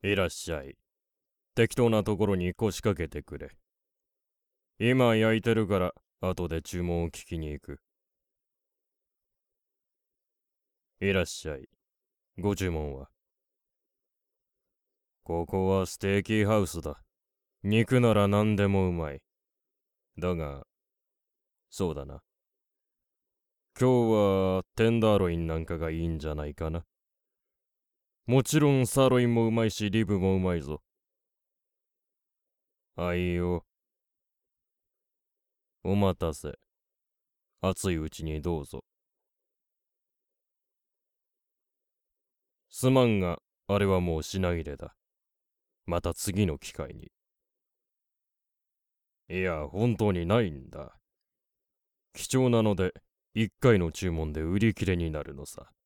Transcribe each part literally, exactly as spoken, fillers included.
いらっしゃい。適当なところに腰掛けてくれ。今焼いてるから、後で注文を聞きに行く。いらっしゃい。ご注文は？ここはステーキハウスだ。肉なら何でもうまい。だが、そうだな。今日はテンダーロインなんかがいいんじゃないかな。もちろんサーロインもうまいし、リブもうまいぞ。あいよ。お待たせ。熱いうちにどうぞ。すまんが、あれはもう品切れだ。また次の機会に。いや、本当にないんだ。貴重なので、一回の注文で売り切れになるのさ。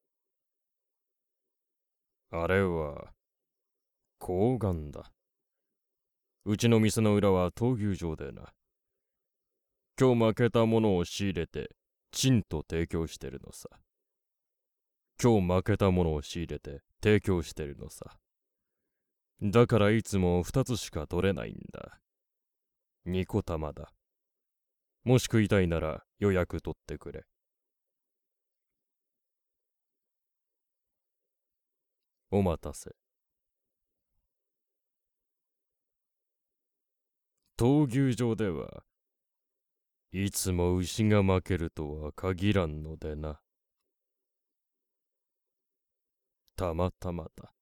あれは、睾丸だ。うちの店の裏は闘牛場でな。今日負けたものを仕入れて、チンと提供してるのさ。今日負けたものを仕入れて提供してるのさ。だからいつも二つしか取れないんだ。二個玉だ。もし食いたいなら予約取ってくれ。お待たせ。闘牛場ではいつも牛が負けるとは限らんのでな。たまたまだ。